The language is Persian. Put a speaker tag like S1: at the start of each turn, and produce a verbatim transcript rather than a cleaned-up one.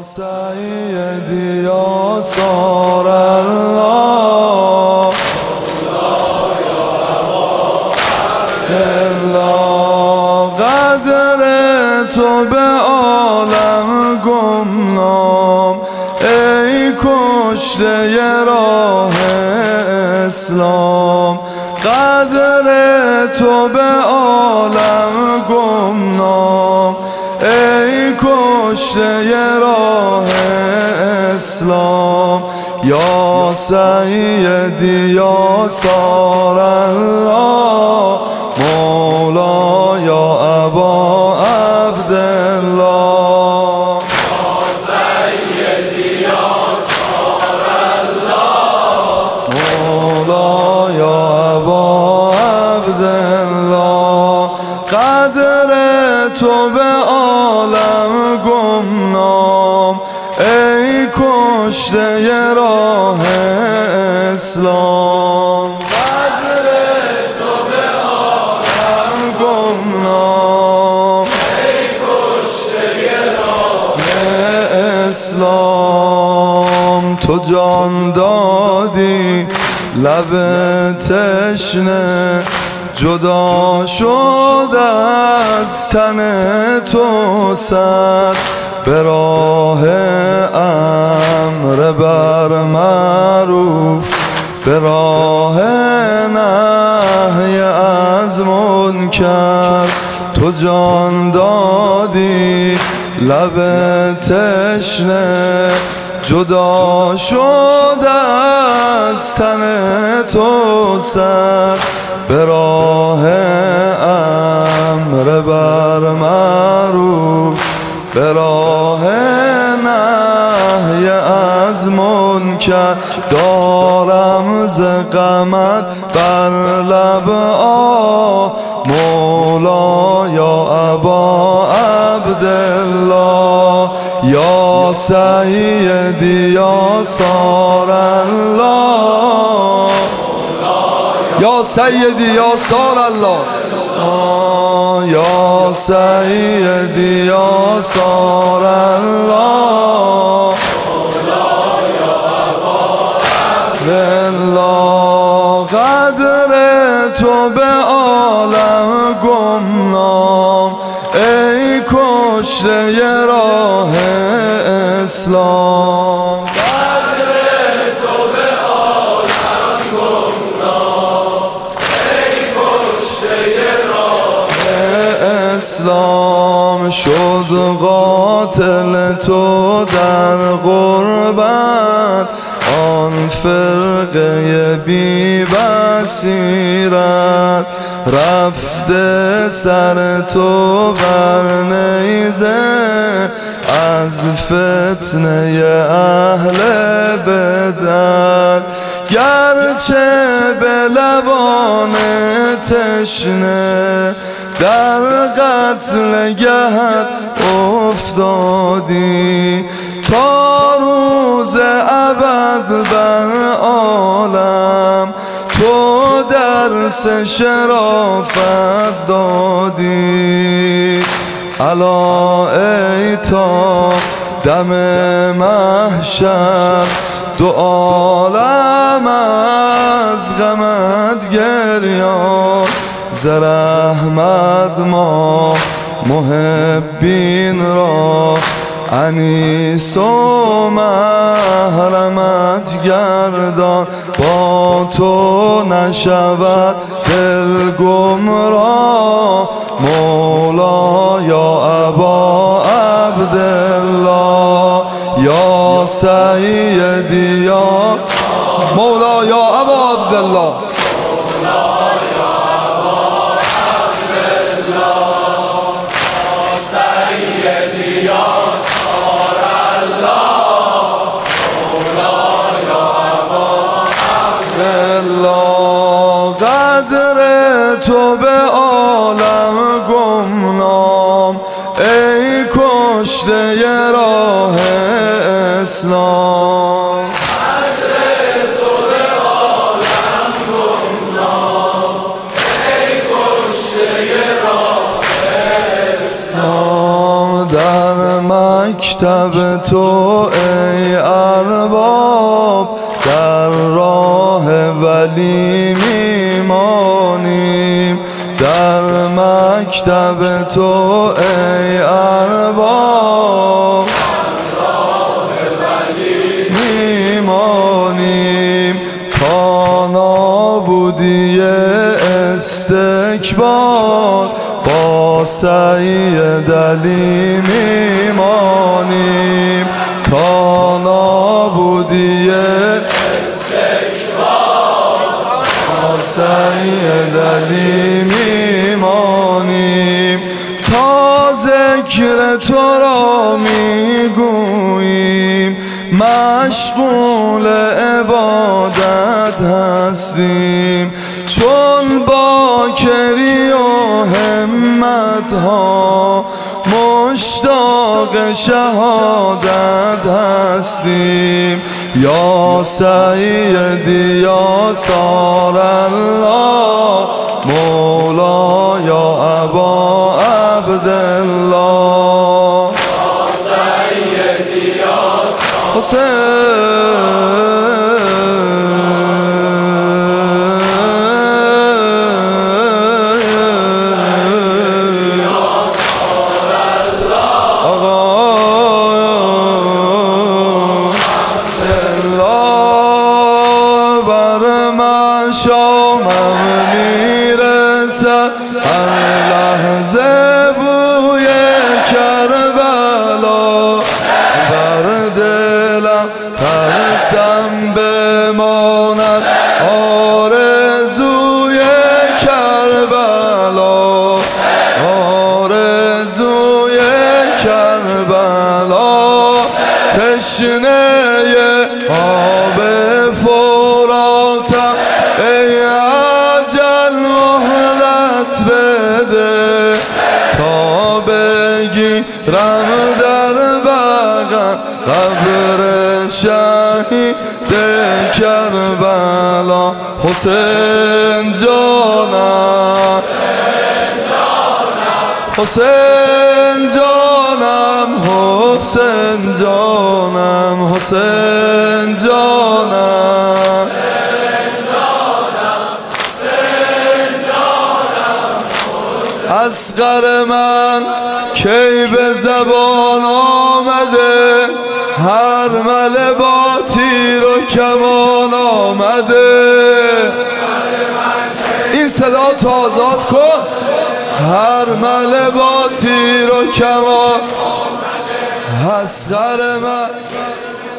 S1: سیدی یا سار الله الله قدر تو به عالم گمنام ای کشته راه اسلام قدر تو به عالم گمنام ای کشته راه اسلام یا سیدی یا سار الله مولا یا ابا عبدالله
S2: یا سیدی یا سار الله
S1: مولا یا ابا عبدالله قدر تو به عالم گمنام ای کشته راه اسلام قدر تو به عالم گمنام
S2: ای کشته راه
S1: اسلام تو جان دادی لب تشنه جدا شد از تن تو سر به راه امر بر معروف به راه نهی از منکر تو جان دادی لب تشنه جدا شد از تن تو سر به راه امر بر معروف به راه نهی از منکر دارم ز غمت بر لب آه مولا یا ابا عبدالله یا سیدی یا سار الله یا سیدی یا سار الله یا سیدی یا سار الله بالله قدر تو به عالم گمنام ای کشته راه اسلام
S2: قدر تو به عالم گمنام ای کشته راه
S1: اسلام شد قاتل تو در غربت آن فرقه بی بصیرت رفته سر تو بر نیزه از فتنه اهل بدعت گرچه به لبان تشنه در قتل گهت افتادی تا روز ابد بر عالم تو درس شرافت دادی الا ای تا دم محشر دو عالم از غمت گریان ز رحمت ما محبین را انیس و محرمت گردان با تو نشود دل گمراه مولا یا ابا عبدالله یا سیدی یا مولا یا ابا عبدالله قدر تو به عالم گمنام ای کشته راه اسلام
S2: قدر تو به عالم گمنام ای کشته راه اسلام
S1: در مکتب مکتب تو ای ارباب، در راه ولی میمانیم. در مکتب تو ای ارباب، میمانیم. تا نابودی استکبار با سید علی میمانیم. تا نابودی با سید علی میمانیم. تا ذکر تو را میگوییم، مشغول عبادت هستیم. چون باکری و همت ها مشتاق شهادت هستیم. یا سیدی یا سار الله، مولا یا ابا عبدالله.
S2: یا سیدی یا سار
S1: حسین شامم میرسد هر لحظه بوی کربلا. بر دلم ترسم بماند آرزوی کربلا، آرزوی کربلا. تشنه آب فراتم ای اجل مهلت بده، تا بگیرم در بغل قبر شهید کربلا. حسین جانم، حسین جانم، حسین جانم، حسین جانم. اصغر من کی به زبان آمده، هر مله با تیر و کمان آمده. این صدا تو آزاد کن. هر مله با تیر و کمان. اصغر من